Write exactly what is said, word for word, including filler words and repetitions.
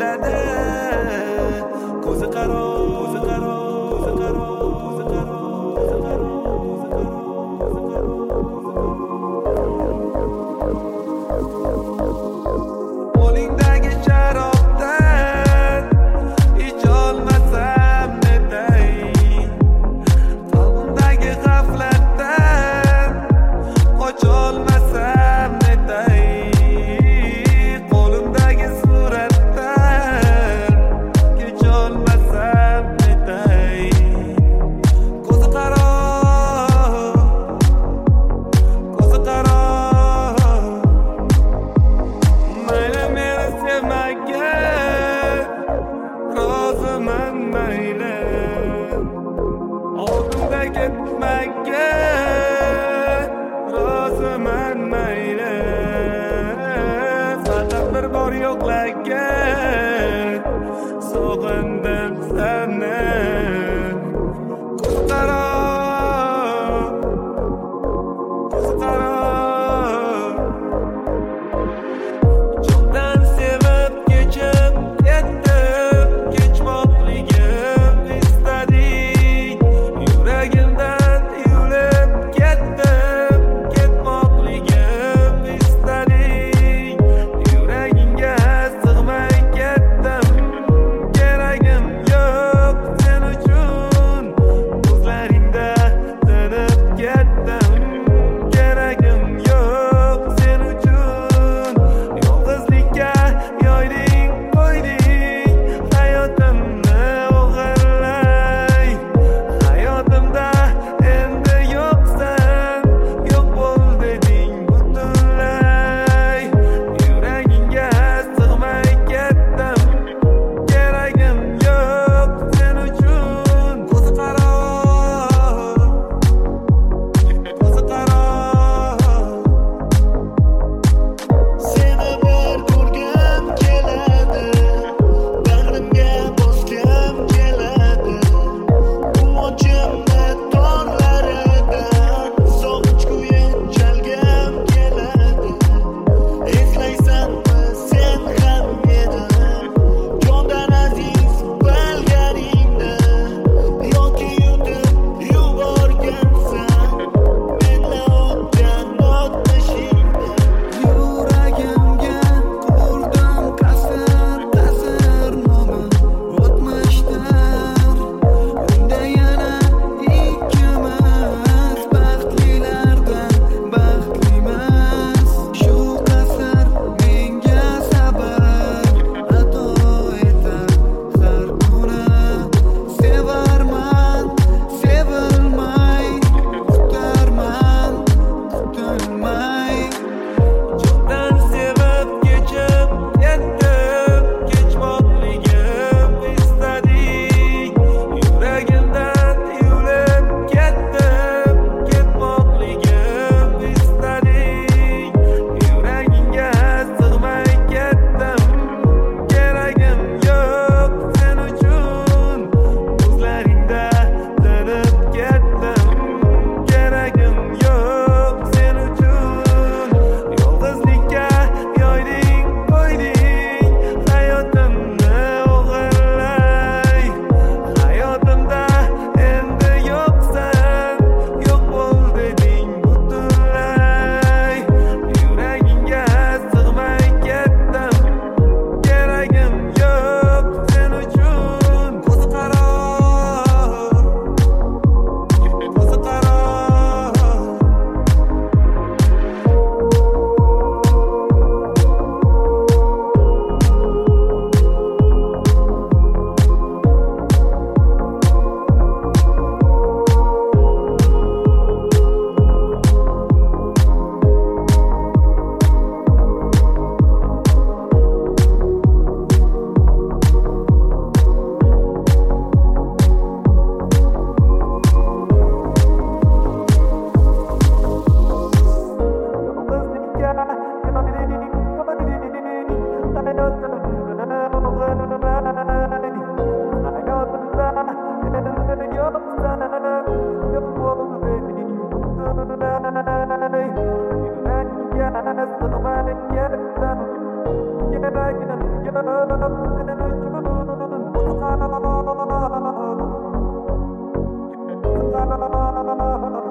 keladi. Ko'zi qaro, ko'zi qaro, ko'zi qaro, ko'zi qaro, ko'zi qaro, ko'zi qaro, ko'zi qaro. Qo'lingdagi sharobdan icholmasam netay, qalbimdagi g'aflatdan qocholmasam netay, qo'limdagi suratdan kecholmasam netay. Ko'zi qaro, ko'zi qaro, mayli meni sevmagan, roziman mayli, oldimda ketmagan, roziman mayli, faqat bir bor yo'qlagan, sog'indim seni. Ko'zi qaro, ko'zi qaro, jondan sevib kechib ketdim, kechmoqligim istading, yuragimdan yulib ketdim, ketmoqligim istading, yuragingga sig'may ketdim, keragim yo'q sen uchun, ko'zlaringda tinib ketdim, keragim yo'q sen uchun, yolg'izlikka yoyding qo'yding hayotimni o'g'irlay, hayotimda endi yo'qsan, yo'q bo'l deding butunlay, yuragingga sig'may ketdim, keragim yo'q sen uchun. Ko'zi qaro, ko'zi qaro, Seni bir ko'rgim keladi, bag'rimga bosgim keladi, quvonchimni torlaridan sog'inch kuyin chalgim keladi. Eslaysanmi sen ham meni, jondan aziz bilganingni, yoki yutib yuborgansan menla o'tgan o'tmishingni. yuragimga qurdim qasr, ta'sir nomi o'tmishdir. Unda yana ikkimiz baxtlilardan baxtlimiz. Shu qasr menga sabr ato etar har kuni. Sevarman, sevilmay, kutarman, kutilmay. Jondan sevib kechib ketdim, kechmoqligim istading, yuragimdan yulib ketdim, ketmoqligim istading, yuragingga sig'may ketdim, keragim yo'q sen uchun, ko'zlaringda tinib ketdim, keragim yo'q sen uchun, yolg'izlikka yoyding qo'yding hayotimni o'g'irlay, hayotimda endi yo'qsan, yo'q bo'l deding butunlay, yuragingga sig'may ketdim, keragim yo'q sen uchun. Ko'zi qaro, ko'zi qaro, Get Thank you.